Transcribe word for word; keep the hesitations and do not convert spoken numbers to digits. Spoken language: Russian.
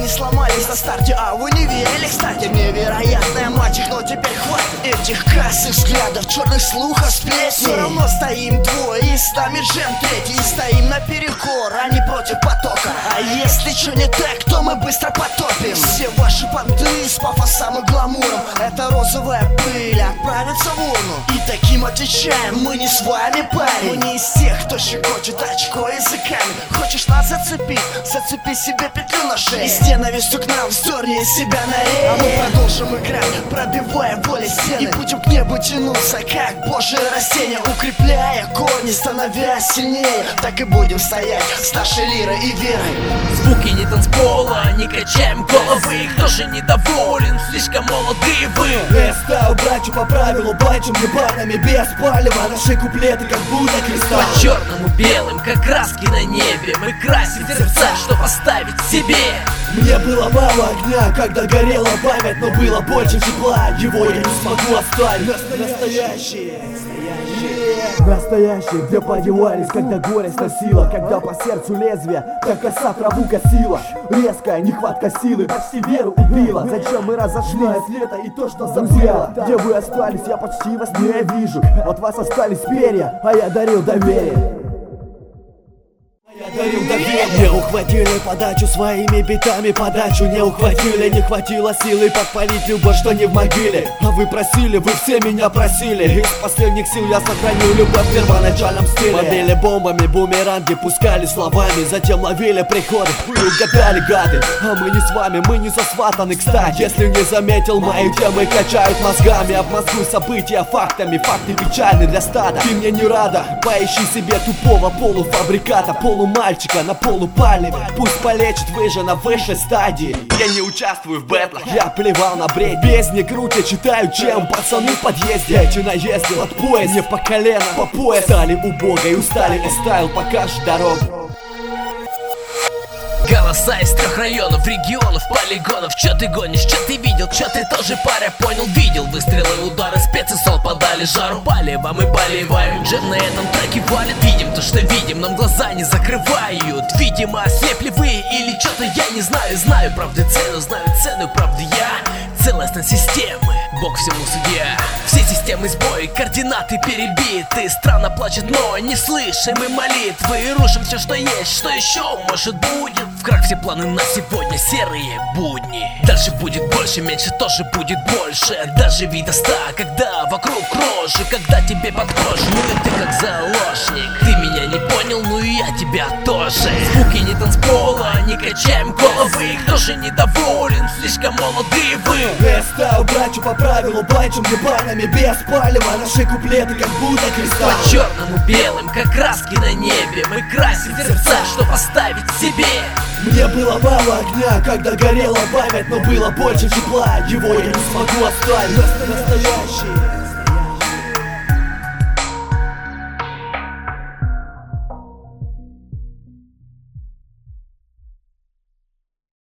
не сломались на старте, а вы не верили, кстати. Невероятная мать их, но теперь хватит этих косых взглядов, черных слухов, сплетней. Все равно стоим двое, и с нами джем третий. И стоим наперекор, а не против потока. А если что не так, то мы быстро потопим. Все ваши понты с пафосом и гламуром — это розовая пыль, отправится в урну. И таким отвечаем: мы не с вами, парень. Мы не из тех, кто щекочет очко языками. Хочешь нас зацепить? Зацепи себе петлю на шее. И с ненавистью к нам вздерни из себя на рей. А мы продолжим играть, пробивая воли стены, и будем к небу тянуться, как божье растение, укрепляя корни, становясь сильнее. Так и будем стоять с нашей лирой и верой. Звуки не танцпола, не качаем головы. Кто же недоволен? Слишком молодые вы. Я стал братью по правилу, бачим ебанами без палева. Наши куплеты как будто кристалл. По черному белым, как краски на небе, мы красим сердца, что поставить себе. Мне было мало огня, когда горела память, но было больше тепла. Его я не смогу оставить. Настоящие, настоящие, настоящие, где подевались, когда горесть носила, когда по сердцу лезвие, как коса траву косила. Резкая нехватка силы почти веру убила. Зачем мы разошлись? Это и то, что забрело. Где вы остались, я почти вас не вижу. От вас остались перья, а я дарил доверие. Не ухватили подачу своими битами, подачу не ухватили. Не хватило силы подпалить любовь, что не в могиле. А вы просили, вы все меня просили. Из последних сил я сохранил любовь в первоначальном стиле. Бомбили бомбами, бумеранги пускали словами, затем ловили приходы. Вы угадали, гады, а мы не с вами, мы не засватаны, кстати. Если не заметил, мои темы качают мозгами. Обмозгуй события фактами, факты печальны для стада. Ты мне не рада, поищи себе тупого полуфабриката, полумальчика на полупалеве. Пусть полечит выше на высшей стадии. Я не участвую в бэтлах, я плевал на бред. Бездни круче читаю, чем пацаны в подъезде. Эти наезды от пояс, не по колено, по пояс. Стали убого и устали, и стайл покажет дорогу. Голоса из трех районов, регионов, полигонов. Чё ты гонишь, чё ты видел, чё ты тоже, паря, понял, видел. Выстрелы, удары, спецэсол подали жару. Палево мы поливаем, джем на этом треке валит. Видим то, что видим, нам глаза не закрывают. Видимо, ослепли вы или чё-то я не знаю. Знаю правды цену, знаю цену правды я. Целостность системы, Бог всему судья. Все системы сбои, координаты перебиты. Страна плачет, но не слышим мы молитвы. И рушим все, что есть, что еще может будет. В крах все планы на сегодня, серые будни. Дальше будет больше, меньше тоже будет больше. Даже вида ста, когда вокруг рожи, когда тебе подхожу, ну и ты как заложник. Ты меня не понял, ну и я тебя тоже. Звуки не танцпола, не качаем головы. Кто же недоволен, слишком молодые вы. Я стал братью по правилу, бачим ебанами без палева. Наши куплеты как будто кристалл. По черному белым, как краски на небе, мы красим сердца, что поставить себе. Мне было мало огня, когда горела память, но было больше тепла. Его я не смогу оставить. Настоящие.